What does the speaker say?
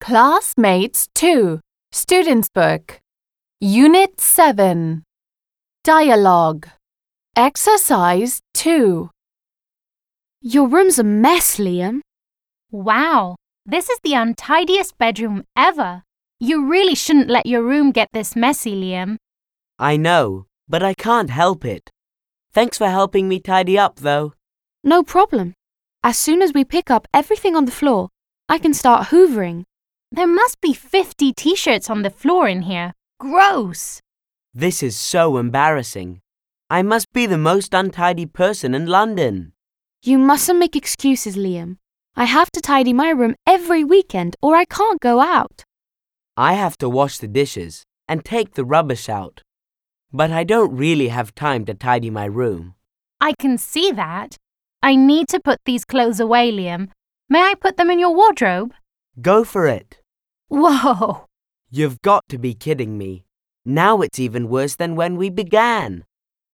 Classmates 2, Students' Book, Unit 7, Dialogue, Exercise 2. Your room's a mess, Liam. Wow, this is the untidiest bedroom ever. You really shouldn't let your room get this messy, Liam. I know, but I can't help it. Thanks for helping me tidy up, though. No problem. As soon as we pick up everything on the floor, I can start hoovering. There must be 50 t-shirts on the floor in here. Gross! This is so embarrassing. I must be the most untidy person in London. You mustn't make excuses, Liam. I have to tidy my room every weekend or I can't go out. I have to wash the dishes and take the rubbish out. But I don't really have time to tidy my room. I can see that. I need to put these clothes away, Liam. May I put them in your wardrobe? Go for it. Whoa! You've got to be kidding me. Now it's even worse than when we began.